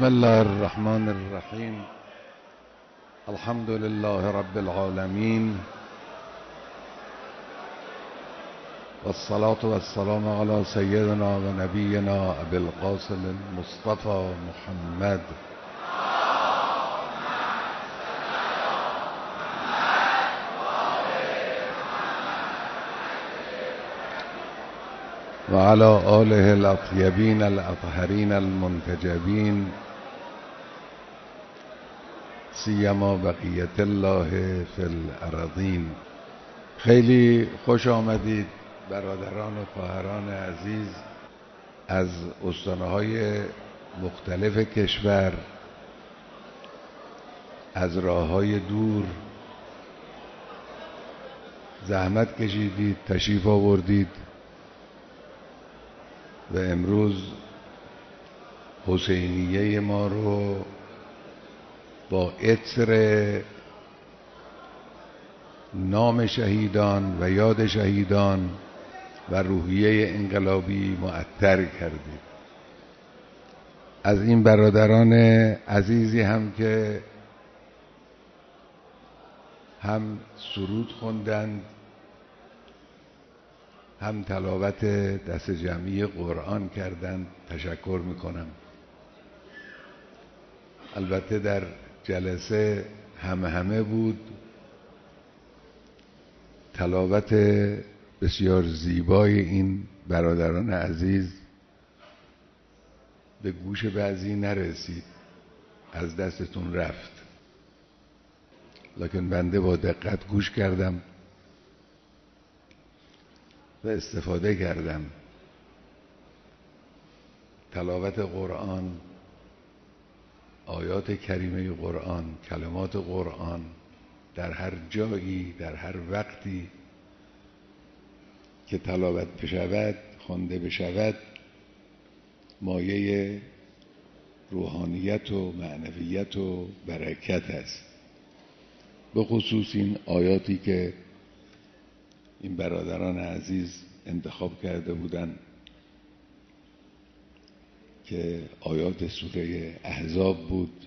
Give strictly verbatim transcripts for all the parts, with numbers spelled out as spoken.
بسم الله الرحمن الرحیم. الحمد لله رب العالمین والصلاة والسلام على سیدنا و نبینا ابی القاسم المصطفى محمد و علی آله الاطیبین الاطهرین المنتجبین سیما بقیت الله فی الارضین. خیلی خوش آمدید برادران و خواهران عزیز از استانهای مختلف کشور، از راههای دور زحمت کشیدید، تشریف آوردید و امروز حسینیه ما رو با عطر نام شهیدان و یاد شهیدان و روحیه انقلابی معطر کردید. از این برادران عزیزی هم که هم سرود خوندند هم تلاوت دست جمعی قرآن کردند تشکر میکنم. البته در جلسه همه همه بود، تلاوت بسیار زیبای این برادران عزیز به گوش بعضی نرسید، از دستتون رفت، لکن بنده با دقت گوش کردم و استفاده کردم. تلاوت قرآن، آیات کریمه قرآن، کلمات قرآن در هر جایی، در هر وقتی که تلاوت بشود، خوانده بشود، مایه روحانیت و معنویت و برکت است. به خصوص این آیاتی که این برادران عزیز انتخاب کرده بودند که آیات سوره احزاب بود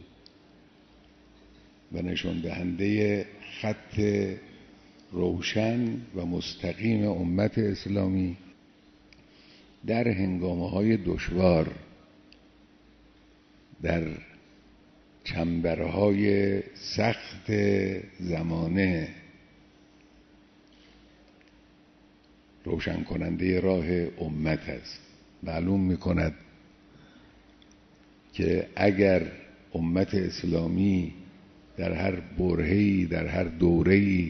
و نشان دهنده خط روشن و مستقیم امت اسلامی در هنگامه‌های دشوار، در چنبرهای سخت زمانه، روشن کننده راه امت است. معلوم می کند که اگر امت اسلامی در هر برهه‌ای، در هر دوره‌ای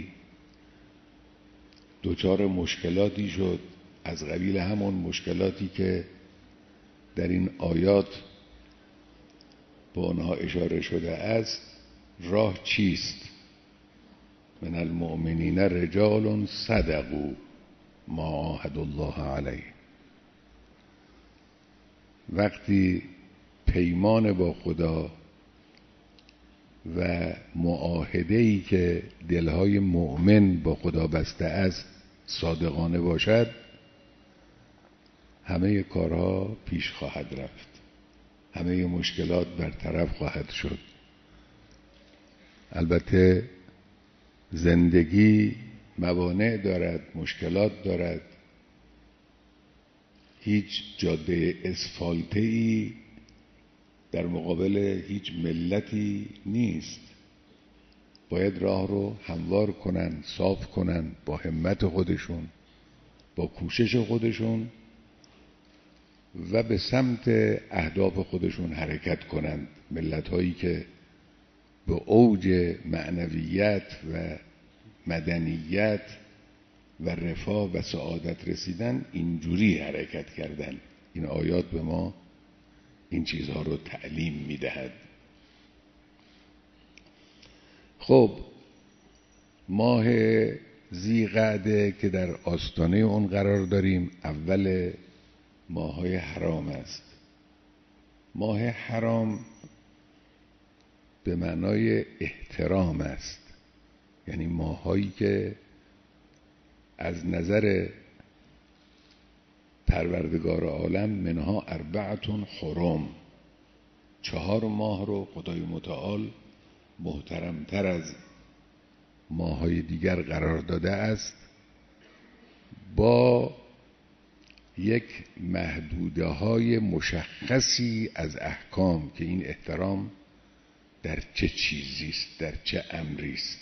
دچار مشکلاتی شد از قبیل همون مشکلاتی که در این آیات به آنها اشاره شده است، راه چیست؟ من المؤمنین رجال صدقوا ما عاهدوا الله علیه. وقتی پیمان با خدا و معاهده‌ای که دلهای مؤمن با خدا بسته است صادقانه باشد، همه کارها پیش خواهد رفت، همه مشکلات برطرف خواهد شد. البته زندگی موانع دارد، مشکلات دارد. هیچ جاده اسفالته‌ای در مقابل هیچ ملتی نیست. باید راه رو هموار کنن، صاف کنن، با همت خودشون، با کوشش خودشون و به سمت اهداف خودشون حرکت کنند. ملت هایی که به اوج معنویت و مدنیت و رفاه و سعادت رسیدن اینجوری حرکت کردن. این آیات به ما این چیزها رو تعلیم میدهد. خب، ماه ذی‌قعده که در آستانه اون قرار داریم، اول ماه‌های حرام است. ماه حرام به معنای احترام است، یعنی ماهایی که از نظر پروردگار عالم منها اربعتون حرم، چهار ماه رو خدای متعال محترمتر از ماه‌های دیگر قرار داده است، با یک محدوده های مشخصی از احکام که این احترام در چه چیزی است، در چه امری است.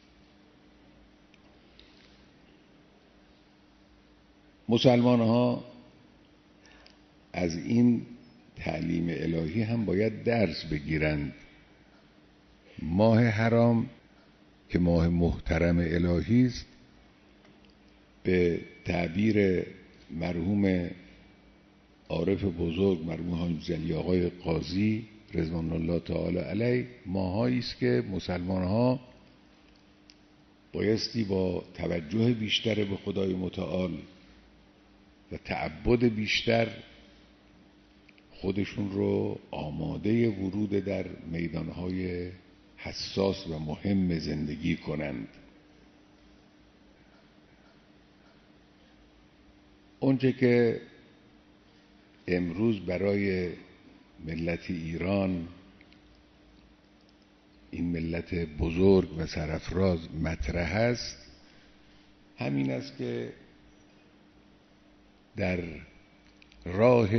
مسلمان ها از این تعلیم الهی هم باید درس بگیرند. ماه حرام که ماه محترم الهی است، به تعبیر مرحوم عارف بزرگ مرحوم حاج علی آقای قاضی رضوان الله تعالی علیه، ماهایی است که مسلمان ها بایستی با توجه بیشتر به خدای متعال و تعبد بیشتر خودشون رو آماده ورود در میدانهای حساس و مهم زندگی کنند. اونچه که امروز برای ملت ایران، این ملت بزرگ و سرافراز مطرح است، همین است که در راه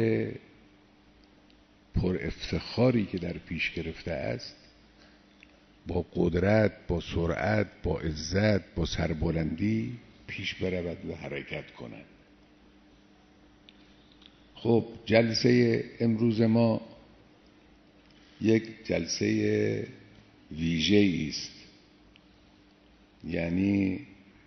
پر افتخاری که در پیش گرفته است با قدرت، با سرعت، با عزت، با سربلندی پیش برود و حرکت کند. خب جلسه امروز ما یک جلسه ویژه‌ای است، یعنی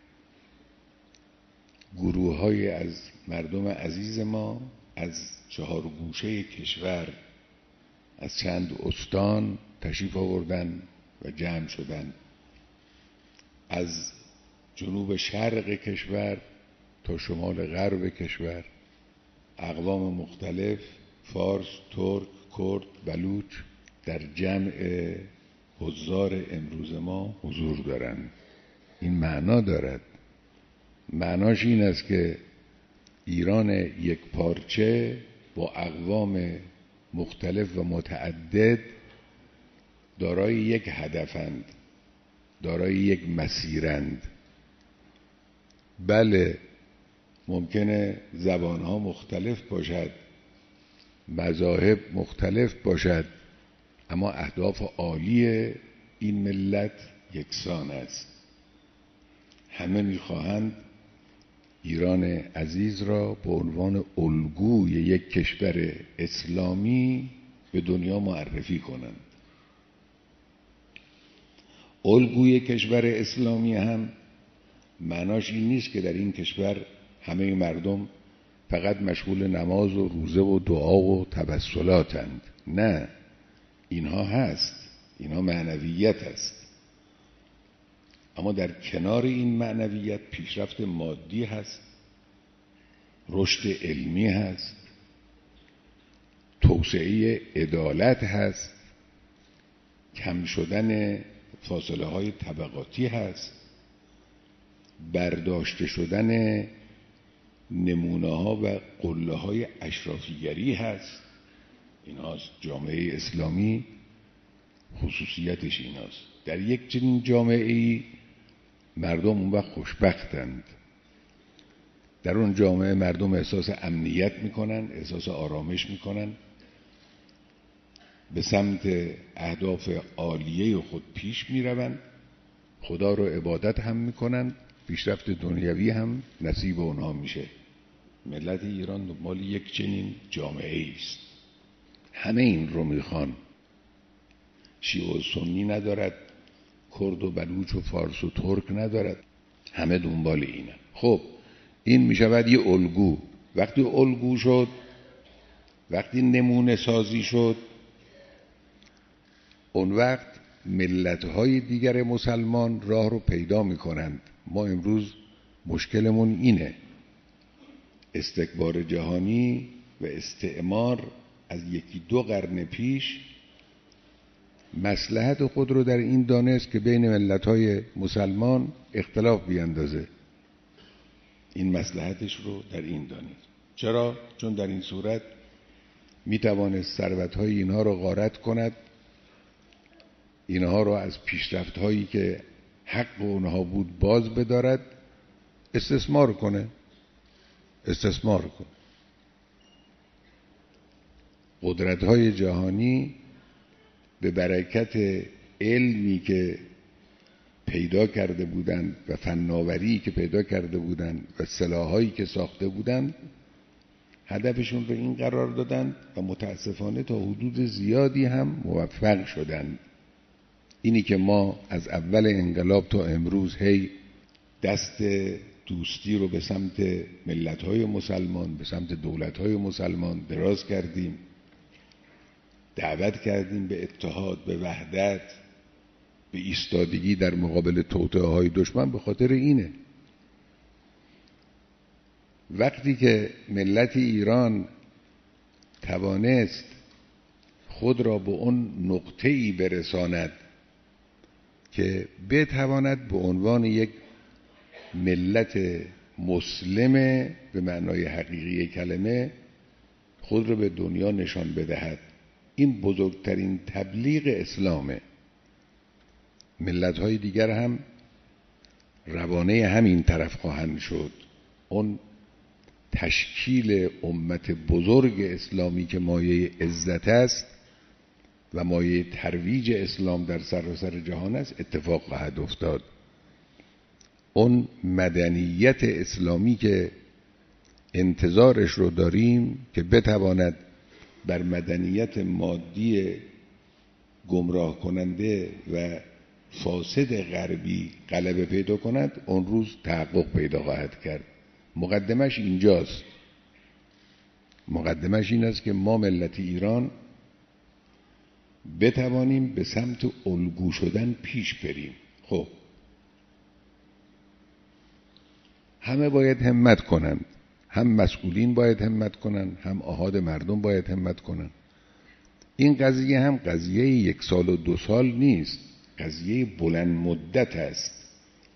گروه‌های از مردم عزیز ما از چهار گوشه کشور، از چند استان تشریف آوردن و جمع شدن، از جنوب شرق کشور تا شمال غرب کشور، اقوام مختلف، فارس، ترک، کرد، بلوچ در جمع حضار امروز ما حضور دارند. این معنا دارد. معناش این است که ایران یک پارچه با اقوام مختلف و متعدد دارای یک هدفند، دارای یک مسیرند. بله ممکنه زبانها مختلف باشد، مذاهب مختلف باشد، اما اهداف عالی این ملت یکسان است. همه میخواهند ایران عزیز را به عنوان الگوی یک کشور اسلامی به دنیا معرفی کنند. الگوی کشور اسلامی هم معناش این نیست که در این کشور همه مردم فقط مشغول نماز و روزه و دعا و توسلاتند. نه، اینها هست، اینها معنویت است، اما در کنار این معنویت پیشرفت مادی هست، رشد علمی هست، توسعه عدالت هست، کم شدن فاصله های طبقاتی هست، برداشته شدن نمونه ها و قله های اشرافیگری هست. ایناست جامعه اسلامی، خصوصیتش ایناست. در یک چنین جامعه‌ای مردم اون وقت خوشبختند. در اون جامعه مردم احساس امنیت میکنن، احساس آرامش میکنن، به سمت اهداف عالیه خود پیش میروند، خدا رو عبادت هم میکنن، پیشرفت دنیوی هم نصیب اونها میشه. ملت ایران دنبال یک چنین جامعه است. همه این رو میخوان. شیعه و سنی ندارد، کرد و بلوچ و فارس و ترک ندارد، همه دنبال اینه. خب این میشود یه الگو. وقتی الگو شد، وقتی نمونه سازی شد، اون وقت ملت‌های دیگر مسلمان راه رو پیدا میکنند. ما امروز مشکلمون اینه، استکبار جهانی و استعمار از یکی دو قرن پیش مصلحت خود رو در این دانست که بین ملت‌های مسلمان اختلاف بیندازه. این مصلحتش رو در این دانست. چرا؟ چون در این صورت می توانست ثروت‌های اینها رو غارت کند، اینها رو از پیشرفت‌هایی که حق اونها بود باز بدارد، استثمار کنه استثمار کنه قدرت‌های جهانی به برکت علمی که پیدا کرده بودند و فناوری که پیدا کرده بودند و سلاحایی که ساخته بودند هدفشون رو این قرار دادند و متاسفانه تا حدود زیادی هم موفق شدند. اینی که ما از اول انقلاب تا امروز هی دست دوستی رو به سمت ملت‌های مسلمان، به سمت دولت‌های مسلمان دراز کردیم، دعوت کردیم به اتحاد، به وحدت، به ایستادگی در مقابل توطئه‌های دشمن، به خاطر اینه. وقتی که ملت ایران توانست خود را به اون نقطه‌ای برساند که بتواند به عنوان یک ملت مسلم به معنای حقیقی کلمه خود را به دنیا نشان بدهد، این بزرگترین تبلیغ اسلامه. ملت‌های دیگر هم روانه همین طرف خواهند شد. اون تشکیل امت بزرگ اسلامی که مایه عزت است و مایه ترویج اسلام در سراسر جهان است اتفاق خواهد افتاد. اون مدنیت اسلامی که انتظارش رو داریم که بتواند بر مدنیت مادی گمراه کننده و فاسد غربی غلبه پیدا کند، اون روز تحقق پیدا خواهد کرد. مقدمش اینجاست. مقدمش این است که ما ملت ایران بتوانیم به سمت الگو شدن پیش بریم. خب همه باید همت کنند، هم مسئولین باید همت کنند، هم احاد مردم باید همت کنند. این قضیه هم قضیه یک سال و دو سال نیست، قضیه بلند مدت است،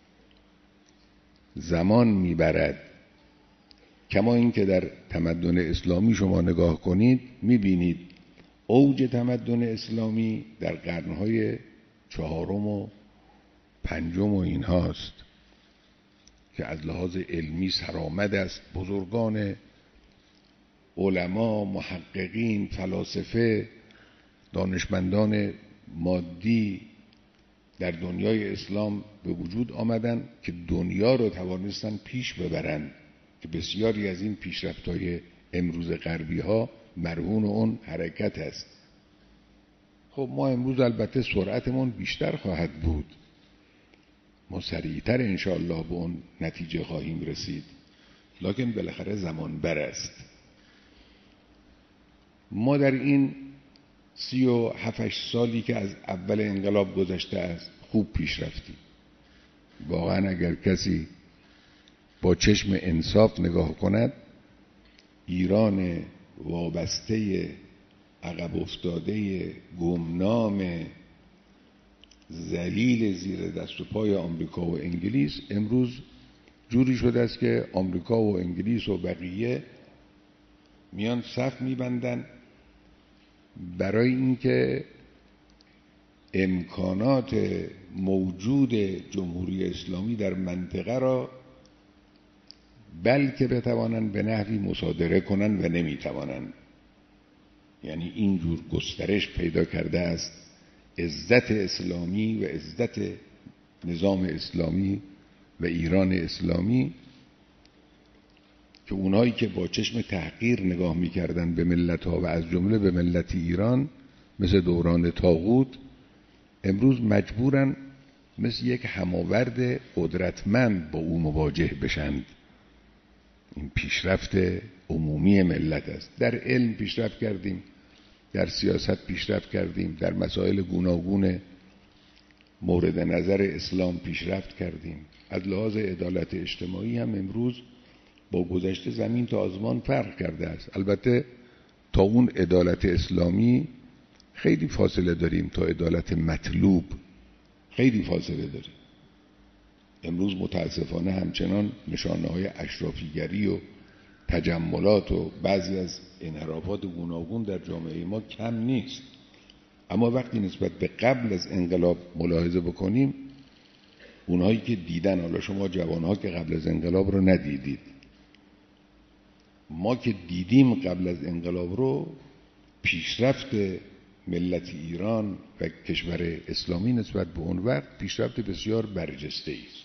زمان میبرد. کما این که در تمدن اسلامی شما نگاه کنید میبینید اوج تمدن اسلامی در قرنهای چهارم و پنجم و این هاست که از لحاظ علمی سرآمد است. بزرگان علما، محققین، فلاسفه، دانشمندان مادی در دنیای اسلام به وجود آمدن که دنیا رو توانستن پیش ببرن که بسیاری از این پیشرفت‌های امروز غربی ها مرهون اون حرکت است. خب ما امروز البته سرعتمون بیشتر خواهد بود، ما سریعتر انشاءالله به اون نتیجه خواهیم رسید، لکن بالاخره زمان بر است. ما در این سی و هفتش سالی که از اول انقلاب گذشته است خوب پیش رفتیم. واقعا اگر کسی با چشم انصاف نگاه کند، ایران وابسته، عقب افتاده، گمنام، ذلیل زیر دست و پای آمریکا و انگلیس امروز جوری شده است که آمریکا و انگلیس و بقیه میان صف میبندن برای اینکه امکانات موجود جمهوری اسلامی در منطقه را بلکه بتوانند به نحوی مصادره کنند و نمیتوانند. یعنی اینجور گسترش پیدا کرده است عزت اسلامی و عزت نظام اسلامی و ایران اسلامی که اونایی که با چشم تحقیر نگاه میکردن به ملت ها و از جمله به ملت ایران مثل دوران طاغوت، امروز مجبورن مثل یک هماورد قدرتمند با او مواجه بشند. این پیشرفت عمومی ملت است. در علم پیشرفت کردیم، در سیاست پیشرفت کردیم، در مسائل گوناگون مورد نظر اسلام پیشرفت کردیم. از لحاظ عدالت اجتماعی هم امروز با گذشته زمین تا آسمان فرق کرده است. البته تا اون عدالت اسلامی خیلی فاصله داریم، تا عدالت مطلوب خیلی فاصله داریم. امروز متاسفانه همچنان نشانه های اشرافیگری و تجملات و بعضی از انحرافات گوناگون در جامعه ما کم نیست. اما وقتی نسبت به قبل از انقلاب ملاحظه بکنیم، اونهایی که دیدن، حالا شما جوانها که قبل از انقلاب رو ندیدید، ما که دیدیم قبل از انقلاب رو، پیشرفت ملت ایران و کشور اسلامی نسبت به اون وقت پیشرفت بسیار برجسته است.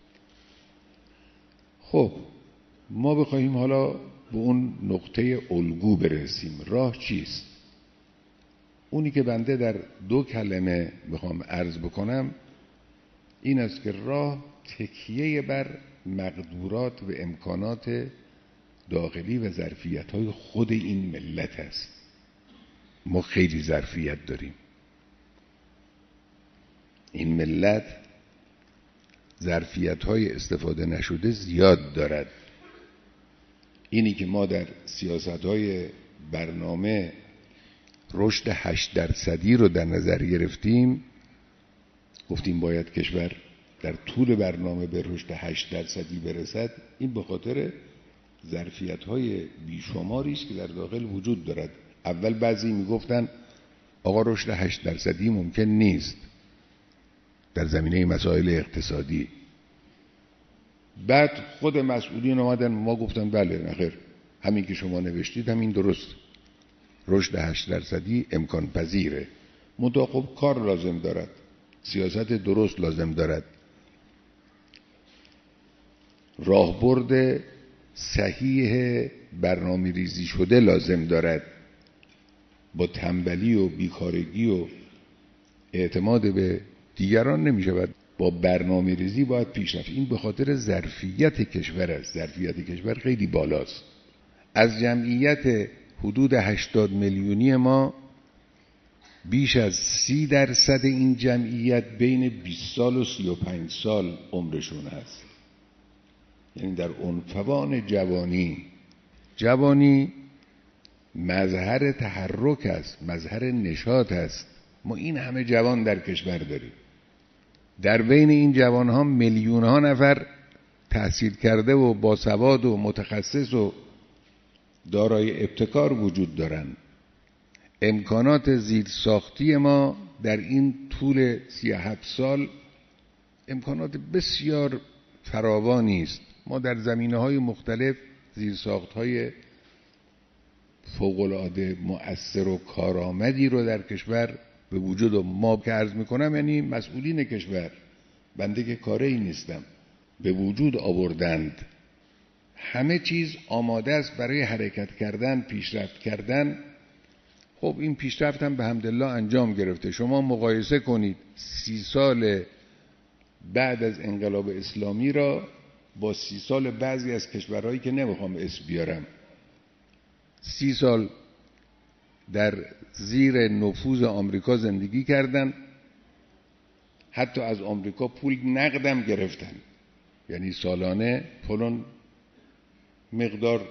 خب ما بخوایم حالا به اون نقطه الگو برسیم، راه چیست؟ اونی که بنده در دو کلمه بخوام عرض بکنم این است که راه تکیه بر مقدورات و امکانات داخلی و ظرفیت‌های خود این ملت است. ما خیلی ظرفیت داریم. این ملت ظرفیت‌های استفاده نشده زیاد دارد. اینی که ما در سیاست‌های برنامه رشد هشت درصدی رو در نظر گرفتیم، گفتیم باید کشور در طول برنامه به رشد هشت درصدی برسد، این به خاطر ظرفیت‌های بیشماری است که در داخل وجود دارد. اول بعضی میگفتن آقا رشد هشت درصدی ممکن نیست در زمینه مسائل اقتصادی. بعد خود مسئولین اومدن ما گفتن بله نخیر، همین که شما نوشتید همین درست، رشد هشت درصدی امکان پذیره، منتها خب کار لازم دارد، سیاست درست لازم دارد، راهبرد صحیح برنامه ریزی شده لازم دارد. با تنبلی و بیکارگی و اعتماد به دیگران نمی شود، با برنامه ریزی باید پیشرفت. این به خاطر ظرفیت کشور است. ظرفیت کشور خیلی بالاست. از جمعیت حدود هشتاد میلیونی ما بیش از سی درصد این جمعیت بین بیست سال و سی و پنج سال عمرشون هست، یعنی در عنفوان جوانی. جوانی مظهر تحرک است، مظهر نشاط است. ما این همه جوان در کشور داریم. در بین این جوان ها میلیون ها نفر تحصیل کرده و باسواد و متخصص و دارای ابتکار وجود دارند. امکانات زیرساختی ما در این طول سی و هفت سال امکانات بسیار فراوانی است. ما در زمینه‌های مختلف زیرساخت‌های فوق‌العاده مؤثر و کارآمدی رو در کشور به وجود، و ما که عرض میکنم یعنی مسئولین کشور، بنده که کاری نیستم، به وجود آوردند. همه چیز آماده است برای حرکت کردن، پیشرفت کردن. خب این پیشرفت هم به حمدالله انجام گرفته. شما مقایسه کنید سی سال بعد از انقلاب اسلامی را با سی سال بعضی از کشورهایی که نمیخوام اسم بیارم. سی سال در زیر نفوذ آمریکا زندگی کردن، حتی از آمریکا پول نقدم گرفتن، یعنی سالانه فلان مقدار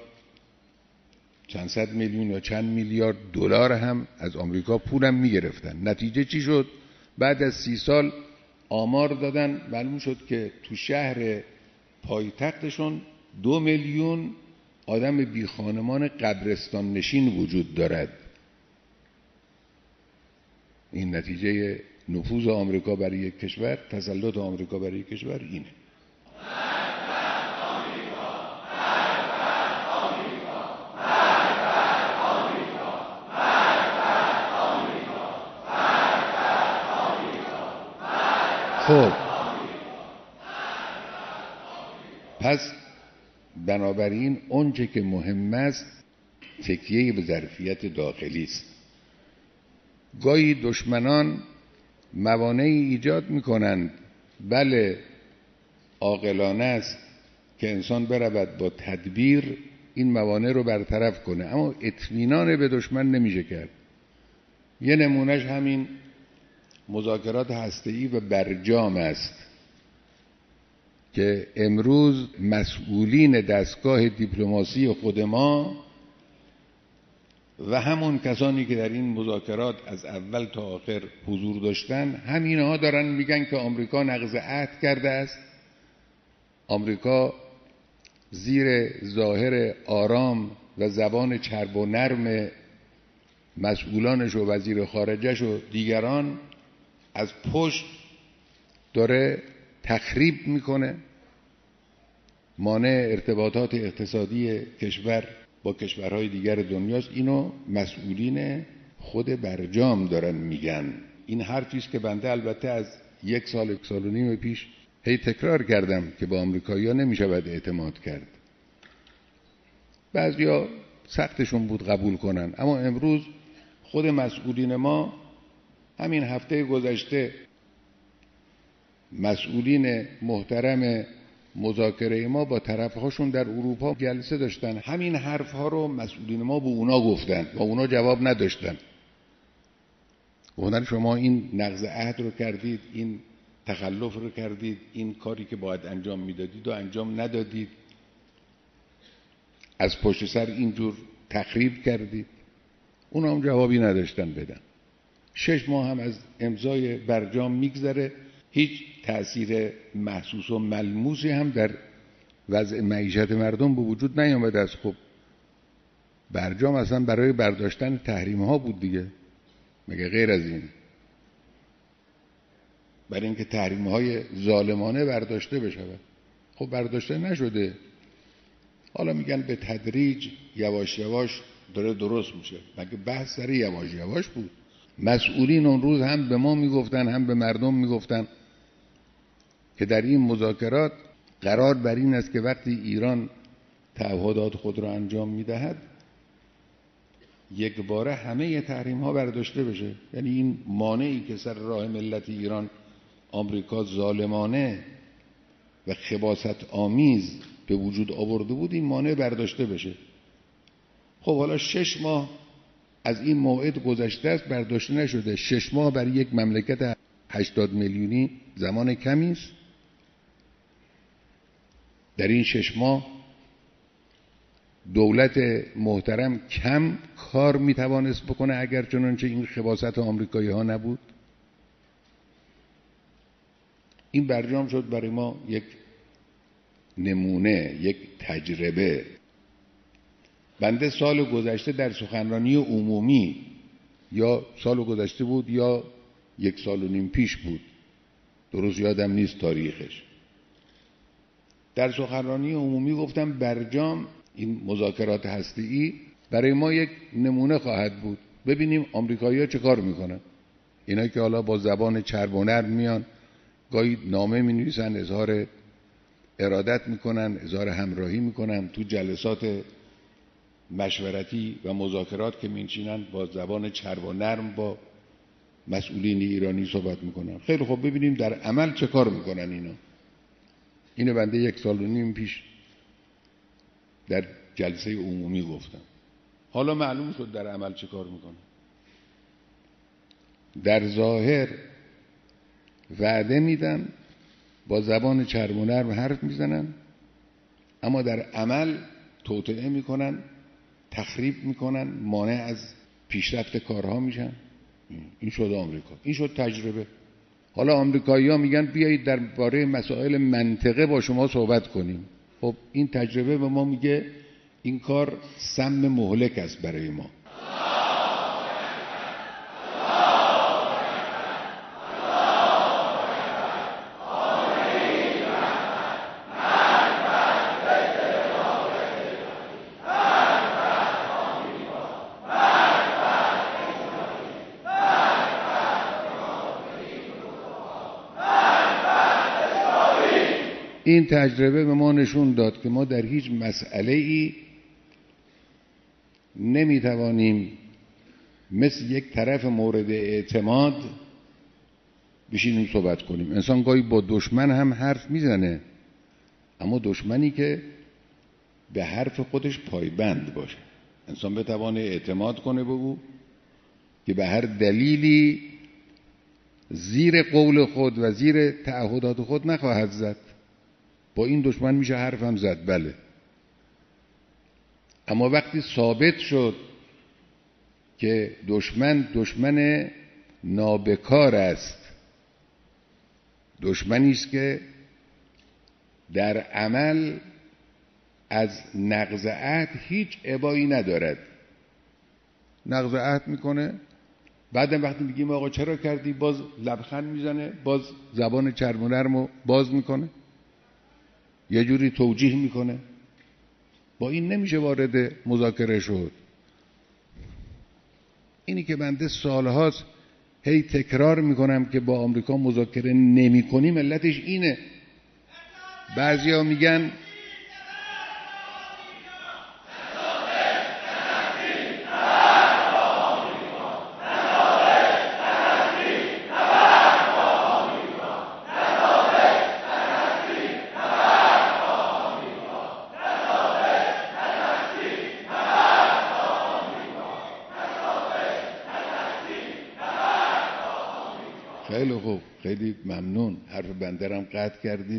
چند صد میلیون یا چند میلیارد دلار هم از آمریکا پولم میگرفتن. نتیجه چی شد؟ بعد از سی سال آمار دادن، معلوم شد که تو شهر پایتختشون دو میلیون آدم بی خانمان قبرستان نشین وجود دارد. این نتیجه نفوذ آمریکا برای یک کشور، تسلط آمریکا برای یک کشور اینه. خب پس بنابراین اونچه که مهم است تکیه به ظرفیت داخلی است. گاهی دشمنان موانعی ایجاد میکنند، بله عاقلانه است که انسان برود با تدبیر این موانع رو برطرف کنه، اما اطمینان به دشمن نمیشه کرد. یه نمونهش همین مذاکرات هسته‌ای و برجام است که امروز مسئولین دستگاه دیپلماسی خود ما و همون کسانی که در این مذاکرات از اول تا آخر حضور داشتن، همینها دارن میگن که آمریکا نقض عهد کرده است، آمریکا زیر ظاهر آرام و زبان چرب و نرم مسئولانش و وزیر خارجهش و دیگران از پشت داره تخریب میکنه، مانع ارتباطات اقتصادی کشور با کشورهای دیگر دنیاست. اینو مسئولین خود برجام دارن میگن. این حرفی است که بنده البته از یک سال یک سال و نیم پیش هی تکرار کردم که با آمریکایی‌ها نمیشود اعتماد کرد. بعضیا سختشون بود قبول کنن، اما امروز خود مسئولین ما، همین هفته گذشته مسئولین محترم مذاکره ما با طرفهاشون در اروپا جلسه داشتن، همین حرفها رو مسئولین ما به اونا گفتن و اونا جواب نداشتن. گفتن شما این نقض عهد رو کردید، این تخلف رو کردید، این کاری که باید انجام میدادید و انجام ندادید، از پشت سر اینجور تخریب کردید. اونا هم جوابی نداشتن بدن. شش ماه هم از امضای برجام میگذره، هیچ تأثیر محسوس و ملموسی هم در وضع معیشت مردم به وجود نیامده است. خب برجام اصلا برای برداشتن تحریم ها بود دیگه، مگه غیر از این؟ برای اینکه تحریم های ظالمانه برداشته بشود. خب برداشته نشده. حالا میگن به تدریج یواش یواش داره درست میشه. مگه بحث سر یواش یواش بود؟ مسئولین اون روز هم به ما میگفتن هم به مردم میگفتن که در این مذاکرات قرار بر این است که وقتی ایران تعهدات خود را انجام میدهد یک باره همه تحریم ها برداشته بشه. یعنی این مانعی که سر راه ملت ایران آمریکا ظالمانه و خباثت آمیز به وجود آورده بود، این مانع برداشته بشه. خب حالا شش ماه از این موعد گذشته است، برداشته نشده. شش ماه برای یک مملکت هشتاد میلیونی زمان کمی است. در این شش ماه دولت محترم کم کار میتوانست بکنه اگر چنانچه این خباثت آمریکایی ها نبود. این برجام شد برای ما یک نمونه، یک تجربه. بنده سال گذشته در سخنرانی عمومی، یا سال گذشته بود یا یک سال و نیم پیش بود، درست یادم نیست تاریخش، در سخنرانی عمومی گفتم برجام، این مذاکرات هسته‌ای برای ما یک نمونه خواهد بود. ببینیم آمریکایی‌ها چه کار میکنن. اینا که حالا با زبان چرب و نرم میان، گاهی نامه مینویسن، اظهار ارادت میکنن، اظهار همراهی میکنن، تو جلسات مشورتی و مذاکرات که میشینن با زبان چرب و نرم با مسئولین ایرانی صحبت میکنن. خیلی خوب، ببینیم در عمل چه کار میکنن اینا. اینو بنده یک سال و نیم پیش در جلسه عمومی گفتم. حالا معلوم شد در عمل چه کار میکنن. در ظاهر وعده میدن، با زبان چرب و نرم حرف میزنن، اما در عمل توطئه میکنن، تخریب میکنن، مانع از پیشرفت کارها میشن. این شد آمریکا، این شد تجربه. حالا آمریکایی‌ها میگن بیایید درباره مسائل منطقه با شما صحبت کنیم. خب این تجربه به ما میگه این کار سم مهلک است برای ما. این تجربه به ما نشون داد که ما در هیچ مسئله ای نمیتوانیم مثل یک طرف مورد اعتماد بشینیم صحبت کنیم. انسان گاهی با دشمن هم حرف میزنه، اما دشمنی که به حرف خودش پایبند باشه. انسان بتوانه اعتماد کنه به او که به هر دلیلی زیر قول خود و زیر تعهدات خود نخواهد زد. با این دشمن میشه حرف هم زد، بله. اما وقتی ثابت شد که دشمن دشمن نابکار است، دشمنی است که در عمل از نقض عهد هیچ ابایی ندارد. نقض عهد میکنه، بعدم وقتی میگیم آقا چرا کردی باز لبخند میزنه، باز زبان چرم و نرمو باز میکنه، یه جوری توجیه میکنه. با این نمیشه وارد مذاکره شد. اینی که بنده سالهاست هی تکرار میکنم که با آمریکا مذاکره نمی کنیم، علتش اینه. بعضیا میگن خیلی خوب، خیلی ممنون، حرف بندرم قطع کردید.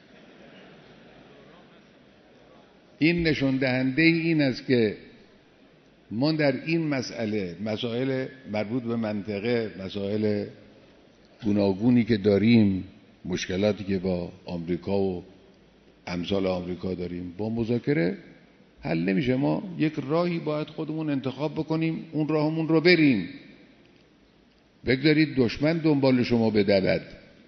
این نشون دهنده این است که ما در این مسئله، مسائل مربوط به منطقه، مسائل گوناگونی که داریم، مشکلاتی که با آمریکا و امثال آمریکا داریم، با مذاکره حل نمیشه. ما یک راهی باید خودمون انتخاب بکنیم، اون راهمون رو بریم. بگذارید دشمن دنبال شما بدود،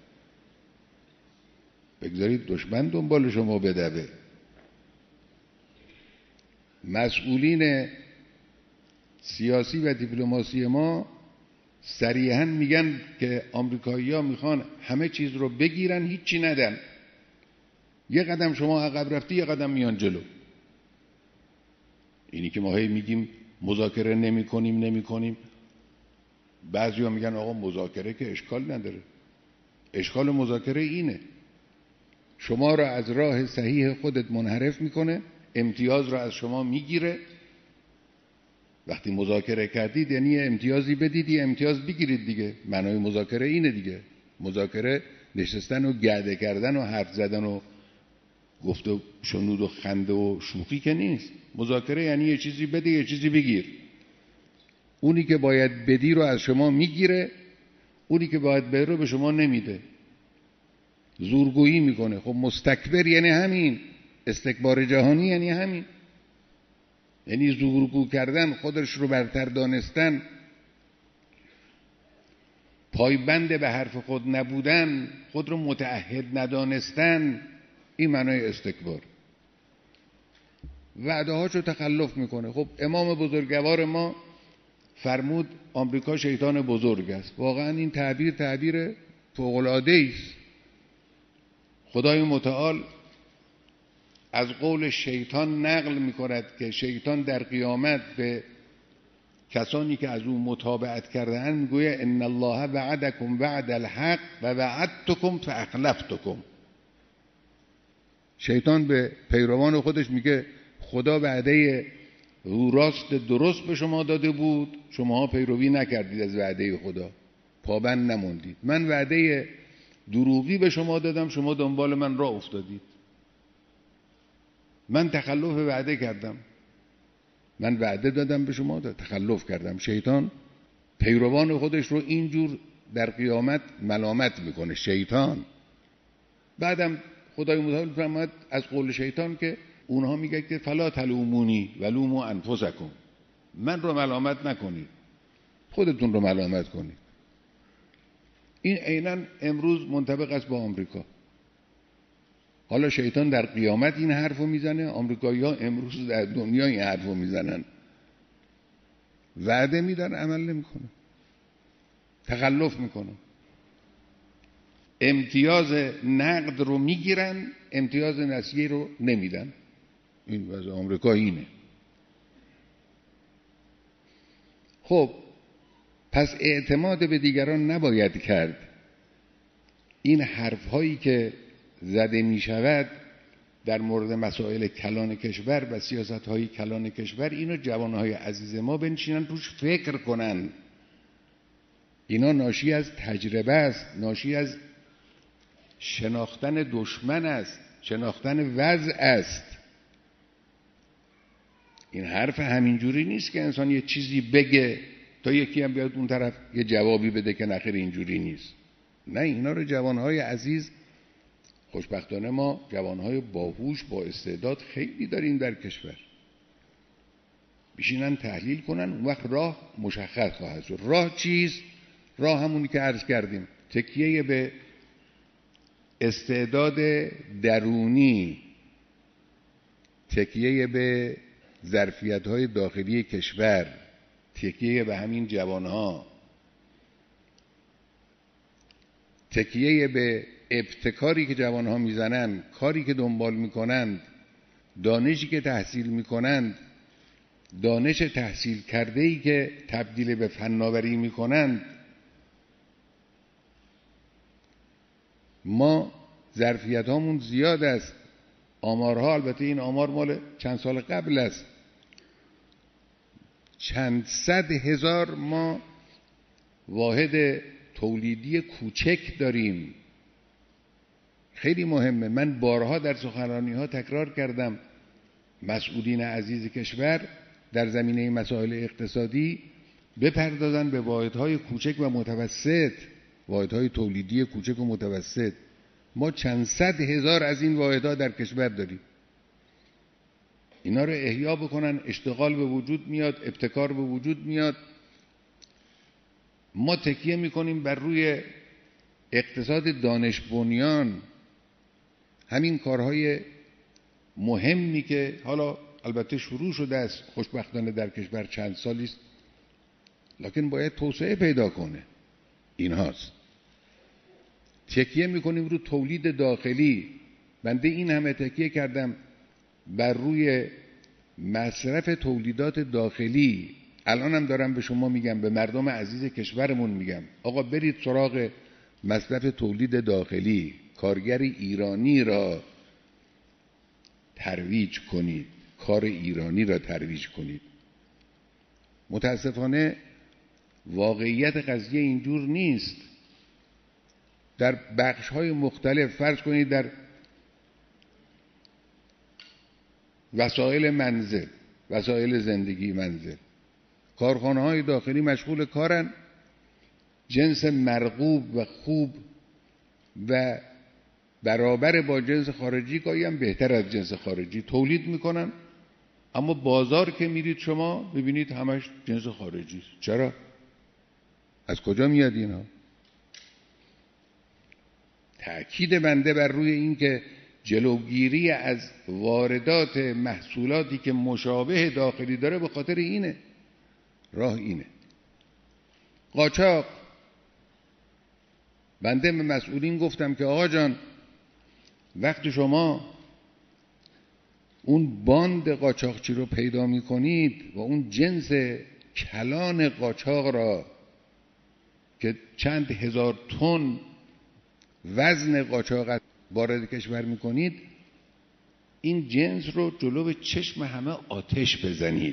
بگذارید دشمن دنبال شما بدوه. مسئولین سیاسی و دیپلماسی ما صریحاً میگن که آمریکایی‌ها میخوان همه چیز رو بگیرن، هیچی ندن. یه قدم شما عقب رفتی، یه قدم میان جلو. اینی که ما هی میگیم مذاکره نمی کنیم نمی کنیم، بعضیا میگن آقا مذاکره که اشکال نداره. اشکال مذاکره اینه، شما را از راه صحیح خودت منحرف میکنه، امتیاز را از شما میگیره. وقتی مذاکره کردید یعنی امتیازی بدید، یه امتیاز بگیرید دیگه. معنای مذاکره اینه دیگه. مذاکره نشستن و گرده کردن و حرف زدن و گفت و شنود و خنده و شوخی که نیست. مذاکره یعنی یه چیزی بده، یه چیزی بگیر. اونی که باید بدی رو از شما میگیره، اونی که باید بده رو به شما نمیده، زورگویی میکنه. خب مستکبر یعنی همین، استکبار جهانی یعنی همین، یعنی زورگو کردن، خودش رو برتر دانستن، پایبند به حرف خود نبودن، خود رو متعهد ندانستن. این معنای استکبار. وعده هاشو تخلف میکنه. خب امام بزرگوار ما فرمود آمریکا شیطان بزرگ است. واقعا این تعبیر تعبیر فوق‌العاده است. خدای متعال از قول شیطان نقل میکند که شیطان در قیامت به کسانی که از او متابعت کرده‌اند میگوید ان الله وعدکم وعد الحق و وعدتکم فاخلفتکم. شیطان به پیروان خودش میگه خدا وعده رو راست درست به شما داده بود، شما پیروی نکردید از وعده خدا، پابند نموندید. من وعده دروغی به شما دادم، شما دنبال من راه افتادید. من تخلف وعده کردم، من وعده دادم به شما، تخلف کردم. شیطان پیروان خودش رو اینجور در قیامت ملامت میکنه. شیطان بعدم خدای متعال فرمود از قول شیطان که اونها میگه که فلا تلومونی ولوموا انفسکم، من رو ملامت نکنید، خودتون رو ملامت کنید. این عیناً امروز منطبق است با آمریکا. حالا شیطان در قیامت این حرفو میزنه، آمریکایی‌ها امروز در دنیا این حرفو میزنن. وعده میدن، عمل نمیکنه، تخلف میکنه. امتیاز نقد رو میگیرن، امتیاز نسیه رو نمیدن. این وضع آمریکا اینه. خب پس اعتماد به دیگران نباید کرد. این حرفهایی که زده می شود در مورد مسائل کلان کشور و سیاست‌های کلان کشور، اینو جوانهای عزیز ما بنشینن توش فکر کنن. اینا ناشی از تجربه است، ناشی از شناختن دشمن است، شناختن وضع است. این حرف همینجوری نیست که انسان یه چیزی بگه تا یکی هم بیاد اون طرف یه جوابی بده که نخیر اینجوری نیست. نه، اینا رو جوانهای عزیز خوشبختانه ما جوانهای باهوش با استعداد خیلی داریم در کشور، بشینن تحلیل کنن، اون وقت راه مشخص خواهد شد. راه چیست؟ راه همونی که عرض کردیم، تکیه به استعداد درونی، تکیه به ظرفیت‌های داخلی کشور، تکیه به همین جوانها، تکیه به ابتکاری که جوانها میزنن، کاری که دنبال میکنند، دانشی که تحصیل میکنند، دانش تحصیل کرده‌ای که تبدیل به فناوری میکنند. ما ظرفیت هامون زیاد است. آمارها، البته این آمار مال چند سال قبل است، چند صد هزار ما واحد تولیدی کوچک داریم. خیلی مهمه. من بارها در سخنرانی ها تکرار کردم، مسئولین عزیز کشور در زمینه مسائل اقتصادی بپردازن به واحدهای کوچک و متوسط، واحدهای تولیدی کوچک و متوسط. ما چند صد هزار از این واحدها در کشور داریم. اینا رو احیا بکنن، اشتغال به وجود میاد، ابتکار به وجود میاد. ما تکیه میکنیم بر روی اقتصاد دانش بنیان، همین کارهای مهمی که حالا البته شروع شده است خوشبختانه در کشور چند سالی است، لکن باید توسعه پیدا کنه. این هاست. تکیه میکنیم رو تولید داخلی. بنده این همه تکیه کردم بر روی مصرف تولیدات داخلی. الان هم دارم به شما میگم، به مردم عزیز کشورمون میگم، آقا برید سراغ مصرف تولید داخلی، کارگر ایرانی را ترویج کنید، کار ایرانی را ترویج کنید. متاسفانه واقعیت قضیه اینجور نیست. در بخش‌های مختلف، فرض کنید در وسایل منزل، وسایل زندگی منزل، کارخانه‌های داخلی مشغول کارن، جنس مرغوب و خوب و برابر با جنس خارجی، گاهی هم بهتر از جنس خارجی تولید میکنن، اما بازار که میرید شما ببینید همش جنس خارجی است. چرا؟ از کجا میاد اینا؟ تأکید بنده بر روی این که جلوگیری از واردات محصولاتی که مشابه داخلی داره به خاطر اینه. راه اینه. قاچاق، بنده به مسئولین گفتم که آقا جان، وقتی شما اون باند قاچاقچی رو پیدا می کنید و اون جنس کلان قاچاق را که چند هزار تن وزن قاچاق وارد کشور می کنید، این جنس رو جلو به چشم همه آتش بزنید.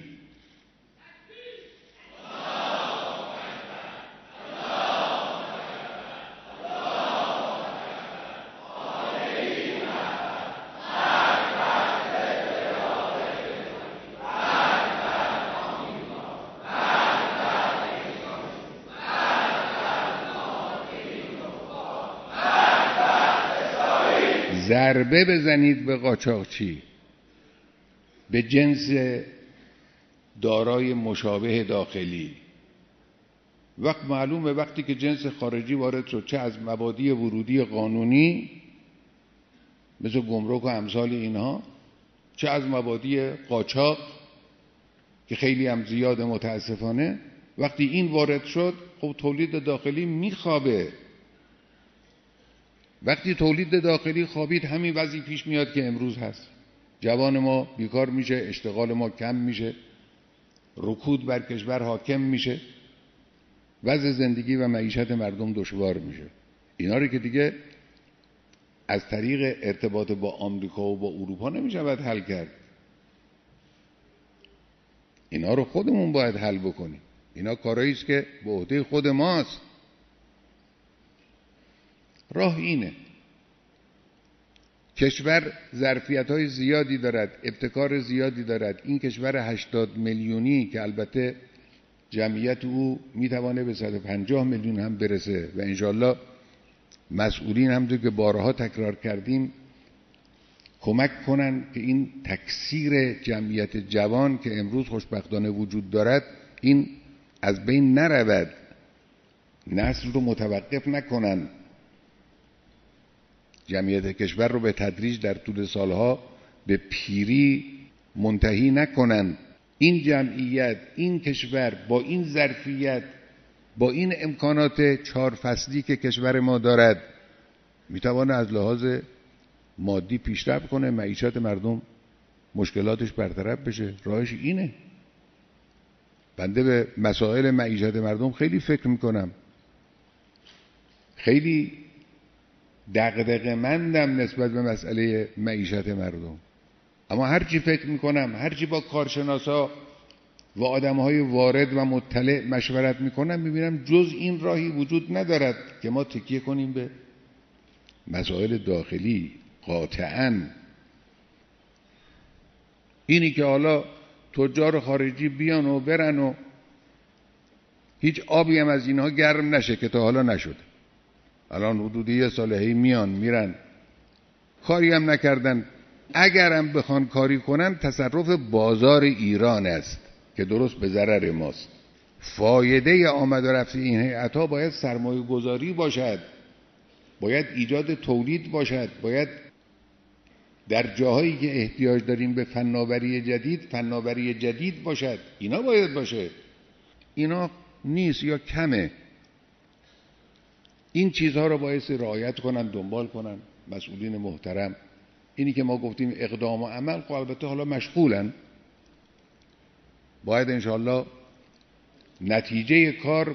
ضربه بزنید به قاچاقچی، به جنس دارای مشابه داخلی. وقت معلومه وقتی که جنس خارجی وارد شد، چه از مبادی ورودی قانونی مثل گمرک و امثال اینها، چه از مبادی قاچاق که خیلی هم زیاده متاسفانه، وقتی این وارد شد خب تولید داخلی میخوابه. وقتی تولید داخلی خوابید، همین وضعی پیش میاد که امروز هست. جوان ما بیکار میشه، اشتغال ما کم میشه، رکود بر کشور حاکم میشه، وضع زندگی و معیشت مردم دشوار میشه. اینا رو که دیگه از طریق ارتباط با آمریکا و با اروپا نمیشه باید حل کرد. اینا رو خودمون باید حل بکنیم. اینا کارهایی است که به عهده خود ماست. راه اینه. کشور ظرفیت‌های زیادی دارد، ابتکار زیادی دارد. این کشور هشتاد میلیونی که البته جمعیت او میتوانه به صد و پنجاه میلیون هم برسه و انشالله مسئولین همونطور که بارها تکرار کردیم کمک کنن که این تکثیر جمعیت جوان که امروز خوشبختانه وجود دارد این از بین نرود، نسل رو متوقف نکنن، جمعیت کشور رو به تدریج در طول سالها به پیری منتهی نکنن. این جمعیت، این کشور با این ظرفیت، با این امکانات چهار فصلی که کشور ما دارد میتواند از لحاظ مادی پیشرفت کنه، معیشت مردم مشکلاتش برطرف بشه. راهش اینه. بنده به مسائل معیشت مردم خیلی فکر میکنم، خیلی دغدغه‌مندم نسبت به مسئله معیشت مردم، اما هرچی فکر میکنم، هرچی با کارشناسا و آدمهای وارد و مطلع مشورت میکنم، میبینم جز این راهی وجود ندارد که ما تکیه کنیم به مسائل داخلی. قاطعاً اینی که حالا تجار خارجی بیان و برن و هیچ آبی هم از اینها گرم نشه که تا حالا نشده، الان حدود یه ساله هی میان میرن کاری هم نکردن. اگرم بخوان کاری کنن تصرف بازار ایران است که درست به ضرر ماست. فایده آمد و رفت این هیئت‌ها باید سرمایه گذاری باشد، باید ایجاد تولید باشد، باید در جاهایی که احتیاج داریم به فناوری جدید فناوری جدید باشد. اینا باید باشه، اینا نیست یا کمه. این چیزها رو باید رعایت کنن، دنبال کنن مسئولین محترم. اینی که ما گفتیم اقدام و عمل، خب البته حالا مشغولن، باید انشاءالله نتیجه کار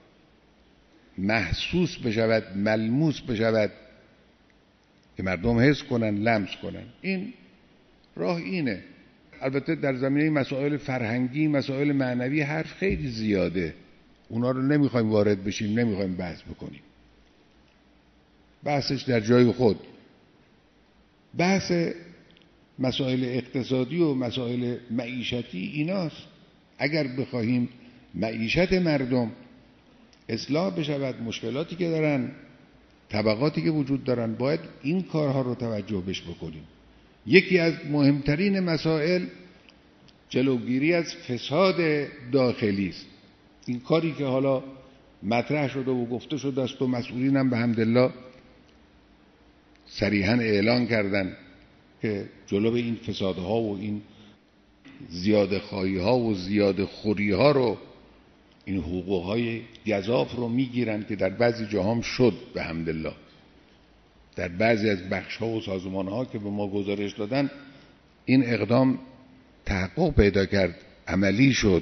محسوس بشود، ملموس بشود که مردم حس کنن، لمس کنن. این راه اینه. البته در زمینه مسائل فرهنگی، مسائل معنوی حرف خیلی زیاده، اونا رو نمیخوایم وارد بشیم، نمیخوایم بحث بکنیم، بحثش در جای خود. بحث مسائل اقتصادی و مسائل معیشتی ایناست. اگر بخواهیم معیشت مردم اصلاح بشود، مشکلاتی که دارن، طبقاتی که وجود دارن، باید این کارها رو توجه بهش بکنیم. یکی از مهمترین مسائل جلوگیری از فساد داخلی است. این کاری که حالا مطرح شده و گفته شده است و مسئولین هم به حمدالله صریحاً اعلان کردن که جلو این فسادها و این زیاده خواهی ها و زیاده خوری ها رو، این حقوقهای گزاف رو میگیرن که در بعضی جاهام شد به حمدالله. در بعضی از بخش ها و سازمان ها که به ما گزارش دادن این اقدام تحقق پیدا کرد، عملی شد.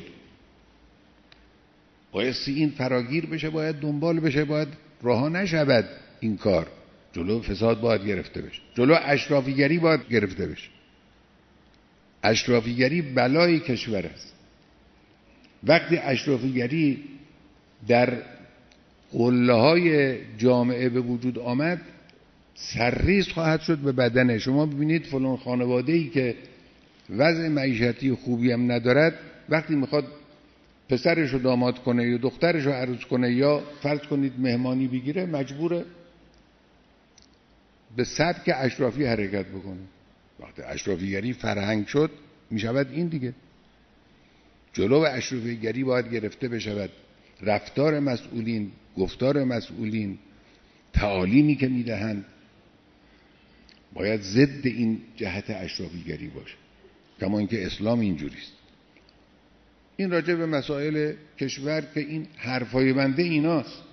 بایستی این فراگیر بشه، باید دنبال بشه، باید رها نشود این کار. جلو فساد باید گرفته بشه، جلو اشرافیگری باید گرفته بشه. اشرافیگری بلای کشور است. وقتی اشرافیگری در قله های جامعه به وجود آمد، سرریز خواهد شد به بدنه. شما ببینید فلان خانواده‌ای که وضع معیشتی خوبی هم ندارد، وقتی میخواد پسرش رو داماد کنه یا دخترش رو عروس کنه یا فرض کنید مهمانی بگیره، مجبوره به سبک اشرافی حرکت بکنه. وقتی اشرافیگری فرهنگ شد میشود این دیگه. جلو اشرافیگری باید گرفته بشود. رفتار مسئولین، گفتار مسئولین، تعالیمی که میدهند باید ضد این جهت اشرافیگری باشه، کما اینکه اسلام اینجوریست. این راجع به مسائل کشور که این حرفای بنده ایناست.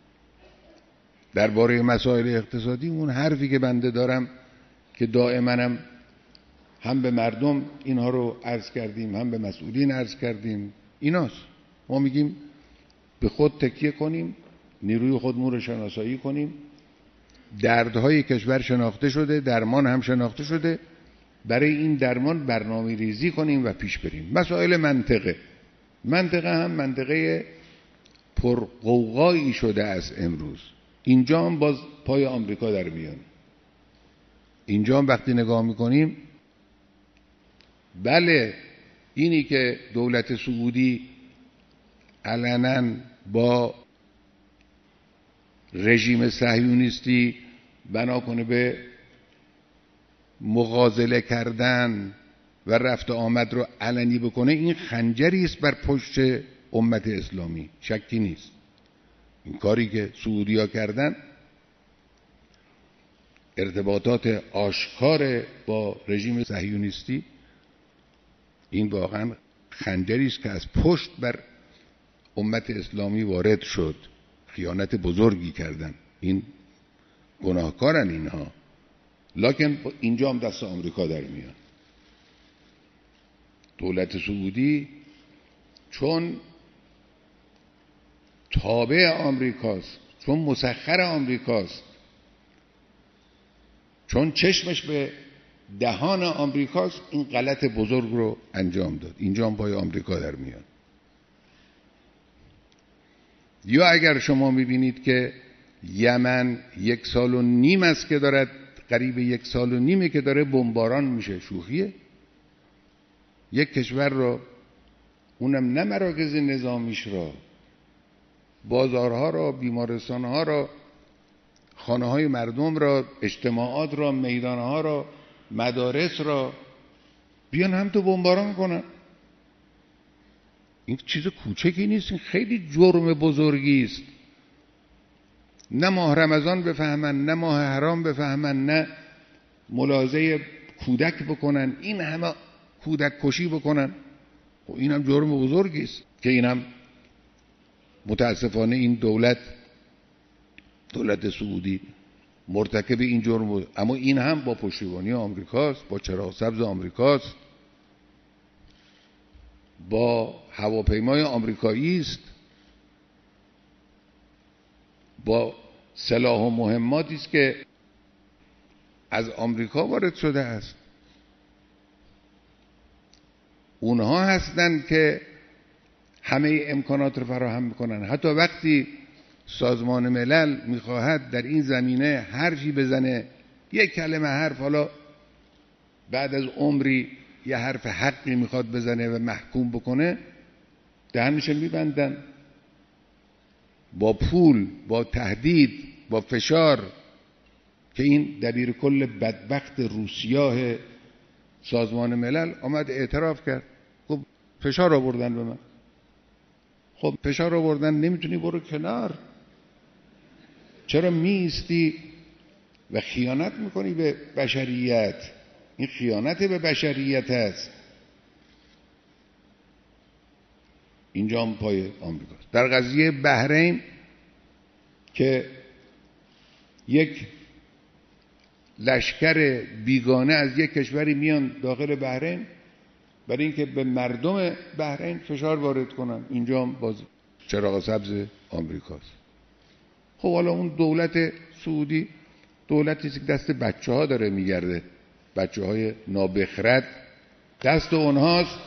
درباره مسائل اقتصادی اون حرفی که بنده دارم که دائما هم هم به مردم اینها رو عرض کردیم، هم به مسئولین عرض کردیم، ایناست. ما میگیم به خود تکیه کنیم، نیروی خودمون رو شناسایی کنیم. دردهای کشور شناخته شده، درمان هم شناخته شده، برای این درمان برنامه ریزی کنیم و پیش بریم. مسائل منطقه منطقه هم منطقه پرقوقایی شده است امروز. اینجا هم باز پای آمریکا در میان. اینجا هم وقتی نگاه میکنیم، بله اینی که دولت سعودی علنا با رژیم صهیونیستی بنا کنه به مغازله کردن و رفت آمد رو علنی بکنه، این خنجری است بر پشت امت اسلامی، شکی نیست. این کاری که سعودی‌ها کردن، ارتباطات آشکار با رژیم صهیونیستی، این واقعا خنجری است که از پشت بر امت اسلامی وارد شد. خیانت بزرگی کردن، این گناهکارن اینها، لکن اینجا هم دست آمریکا در میاد. دولت سعودی چون تابع آمریکاست، چون مسخر آمریکاست، چون چشمش به دهان آمریکاست، این غلط بزرگ رو انجام داد. اینجا هم پای آمریکا در میاد. یا اگر شما میبینید که یمن یک سال و نیم است که دارد، قریب یک سال و نیمه که داره بمباران میشه، شوخیه؟ یک کشور را، اونم نه مراکز نظامیش را، بازارها را، بیمارستانها را، خانه های مردم را، اجتماعات را، میدانها را، مدارس را بیان هم تو بمباران کنن. این چیز کوچکی نیست، این خیلی جرم بزرگی است. نه ماه رمضان بفهمن، نه ماه حرام بفهمن، نه ملاحظه کودک بکنن، این همه کودک کشی بکنن. و این هم جرم بزرگی است که این هم متاسفانه این دولت دولت سعودی مرتکب این جرم بود. اما این هم با پشتیبانی آمریکاست، با چراغ سبز آمریکاست، با هواپیمای آمریکایی است، با سلاح و مهماتی است که از آمریکا وارد شده است. اونها هستند که همه امکانات رو فراهم میکنن. حتی وقتی سازمان ملل میخواهد در این زمینه حرفی بزنه، یک کلمه حرف، حالا بعد از عمری یه حرف حقی میخواد بزنه و محکوم بکنه، دهنش میبندن با پول، با تهدید، با فشار، که این دبیر کل بدبخت روسیاه سازمان ملل آمد اعتراف کرد. خب فشار آوردن به من. خب فشار آوردن، نمیتونی برو کنار؟ چرا میستی و خیانت میکنی به بشریت؟ این خیانت به بشریت است. اینجا هم پای آمریکاست. در قضیه بحرین که یک لشکر بیگانه از یک کشوری میان داخل بحرین برای اینکه به مردم بحرین فشار وارد کنن، اینجا هم باز چراغ سبز آمریکاست. خب حالا اون دولت سعودی دولتی که دست بچه ها داره میگرده، بچه های نابخرد دست اونهاست.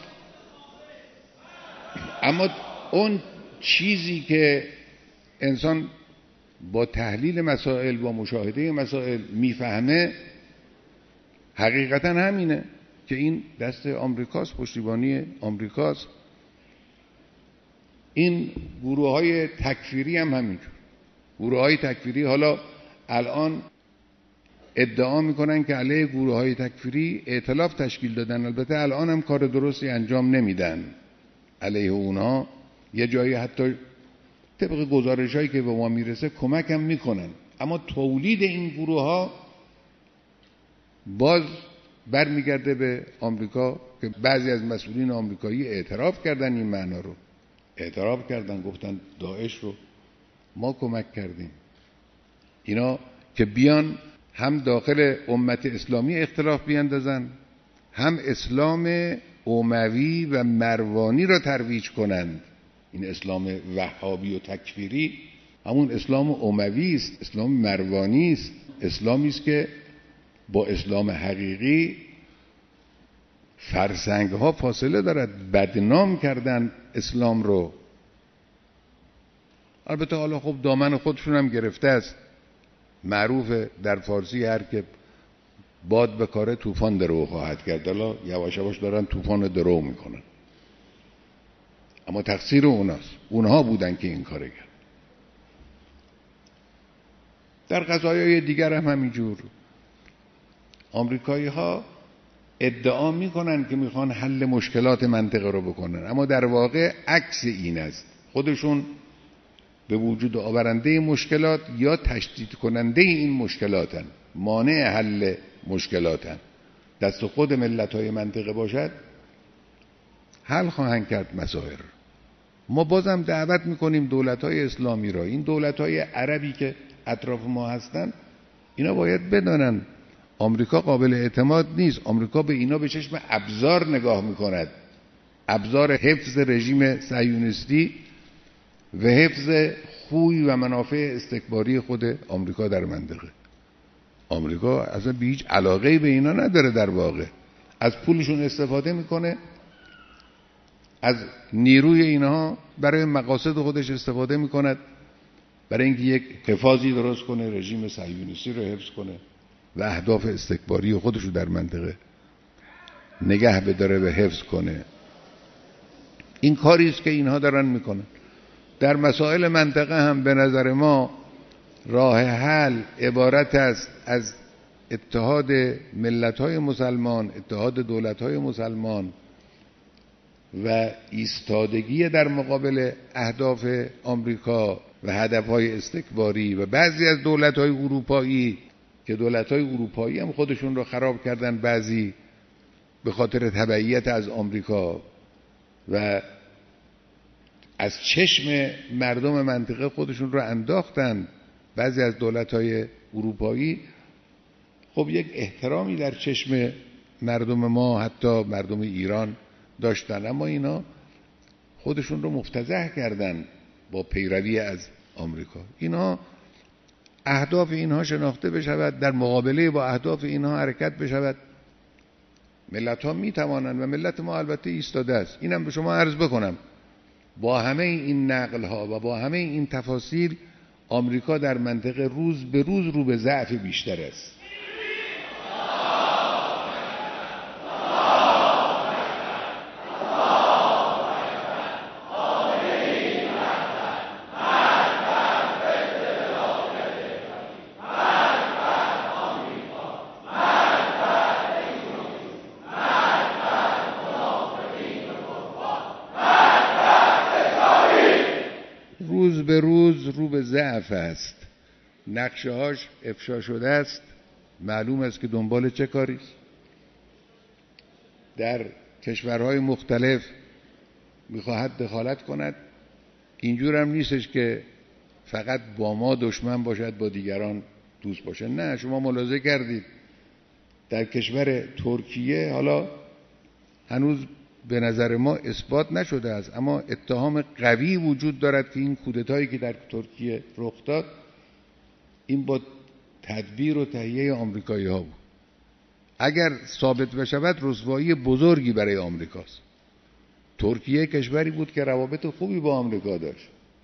اما اون چیزی که انسان با تحلیل مسائل، با مشاهده مسائل میفهمه، حقیقتا همینه که این دست آمریکاست، پشتیبانی آمریکاست. این گروه های تکفیری هم همینجور. گروه های تکفیری حالا الان ادعا میکنن که علیه گروه های تکفیری ائتلاف تشکیل دادن، البته الان هم کار درستی انجام نمیدن علیه اونها. یه جایی حتی طبق گزارش هایی که به ما میرسه کمک هم میکنن، اما تولید این گروه ها باز برمیگرده به آمریکا که بعضی از مسئولین آمریکایی اعتراف کردن، این معنا رو اعتراف کردن، گفتن داعش رو ما کمک کردیم. اینا که بیان هم داخل امت اسلامی اختلاف بیاندازن، هم اسلام اموی و مروانی را ترویج کنند. این اسلام وهابی و تکفیری همون اسلام اموی است، اسلام مروانی است، اسلامی است که با اسلام حقیقی فرسنگ ها فاصله دارد. بدنام کردن اسلام رو. البته حالا خب دامن خودشون هم گرفته است. معروف در فارسی هر که باد بکاره طوفان درو خواهد کرد. حالا یواش یواش دارن طوفان درو میکنن، اما تقصیر اوناست، اونها بودن که این کار کرد. در قضایای دیگر هم همینجور. آمریکایی ها ادعا میکنن که میخوان حل مشکلات منطقه رو بکنن، اما در واقع عکس این است. خودشون به وجود آورنده مشکلات یا تشدید کننده این مشکلاتن، مانع حل مشکلاتن. دست خود ملت‌های منطقه باشد حل خواهند کرد مسائل. ما بازم دعوت میکنیم دولت‌های اسلامی را، این دولت‌های عربی که اطراف ما هستن، اینا باید بدانن آمریکا قابل اعتماد نیست. آمریکا به اینا به چشم ابزار نگاه میکند، ابزار حفظ رژیم صهیونیستی و حفظ خوی و منافع استکباری خود آمریکا در منطقه. آمریکا اصلا به هیچ علاقه‌ای به اینا نداره، در واقع از پولشون استفاده میکنه، از نیروی اینها برای مقاصد خودش استفاده میکند، برای اینکه یک حفاظی درست کنه، رژیم صهیونیستی رو حفظ کنه و اهداف استکباری خودش رو در منطقه نگه بداره و حفظ کنه. این کاری است که اینها دارن میکنن. در مسائل منطقه هم به نظر ما راه حل عبارت است از اتحاد ملت‌های مسلمان، اتحاد دولت‌های مسلمان و ایستادگی در مقابل اهداف آمریکا و هدف‌های استکباری و بعضی از دولت‌های اروپایی که دولت‌های اروپایی هم خودشون رو خراب کردن، بعضی به خاطر تبعیت از آمریکا و از چشم مردم منطقه خودشون رو انداختن. بعضی از دولت‌های اروپایی خب یک احترامی در چشم مردم ما، حتی مردم ایران داشتن، اما اینا خودشون رو مفتضح کردن با پیروی از آمریکا. اینا اهداف اینها شناخته بشود، در مقابله با اهداف اینها حرکت بشود. ملت ها می توانند و ملت ما البته ایستاده است. اینم به شما عرض بکنم، با همه این نقل ها و با همه این تفاصیل آمریکا در منطقه روز به روز رو به ضعف بیشتر است. روز به روز رو به ضعف است. نقشه هاش افشا شده است، معلوم است که دنبال چه کاری است. در کشورهای مختلف میخواهد دخالت کند. اینجور هم نیستش که فقط با ما دشمن باشد با دیگران دوست باشه. نه، شما ملاحظه کردید در کشور ترکیه، حالا هنوز به نظر ما اثبات نشده است، اما اتهام قوی وجود دارد که این کودتایی که در ترکیه رخ داد این با تدبیر و تهیه آمریکایی ها بود. اگر ثابت بشود رسوایی بزرگی برای آمریکاست. ترکیه کشوری بود که روابط خوبی با آمریکا داشت،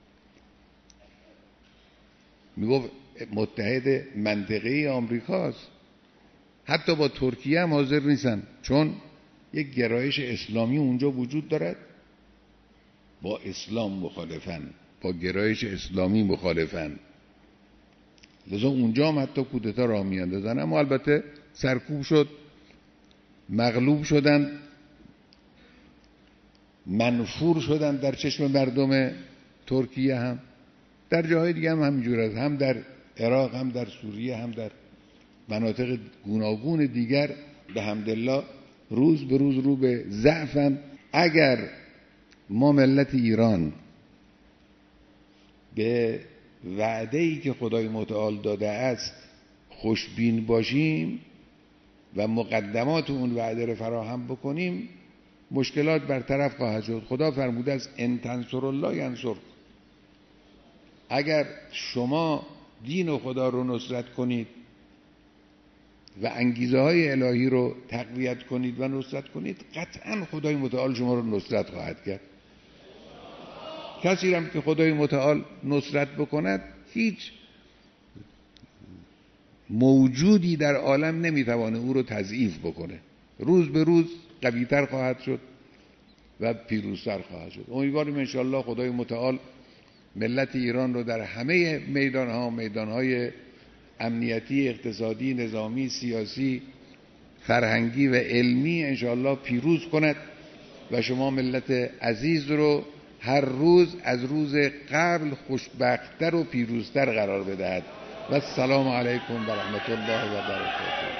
میگفت متحد منطقه‌ای آمریکاست. حتی با ترکیه هم حاضر نیستن، چون یک گرایش اسلامی اونجا وجود دارد، با اسلام مخالفن، با گرایش اسلامی مخالفن، لذا اونجا هم حتی کودتا راه میاندازن. اما البته سرکوب شد، مغلوب شدن، منفور شدن در چشم مردم ترکیه. هم در جاهای دیگه هم همینجور است، هم در عراق، هم در سوریه، هم در مناطق گوناگون دیگر به حمدالله روز به روز رو به ضعفن. اگر ما ملت ایران به وعده‌ای که خدای متعال داده است خوشبین باشیم و مقدمات اون وعده رو فراهم بکنیم، مشکلات برطرف خواهد شد. خدا فرموده است ان تنصر الله ینصرکم. اگر شما دین خدا رو نصرت کنید و انگیزه های الهی رو تقویت کنید و نصرت کنید، قطعا خدای متعال شما رو نصرت خواهد کرد. کسی هم که خدای متعال نصرت بکند، هیچ موجودی در عالم نمیتوانه او رو تضعیف بکنه. روز به روز قوی‌تر خواهد شد و پیروزتر خواهد شد. امیدواریم انشاءالله خدای متعال ملت ایران رو در همه میدانها، میدانهای امنیتی، اقتصادی، نظامی، سیاسی، فرهنگی و علمی انشاءالله پیروز کند و شما ملت عزیز رو هر روز از روز قبل خوشبخت‌تر و پیروزتر قرار بدهد. و السلام علیکم و رحمت الله و برکاته.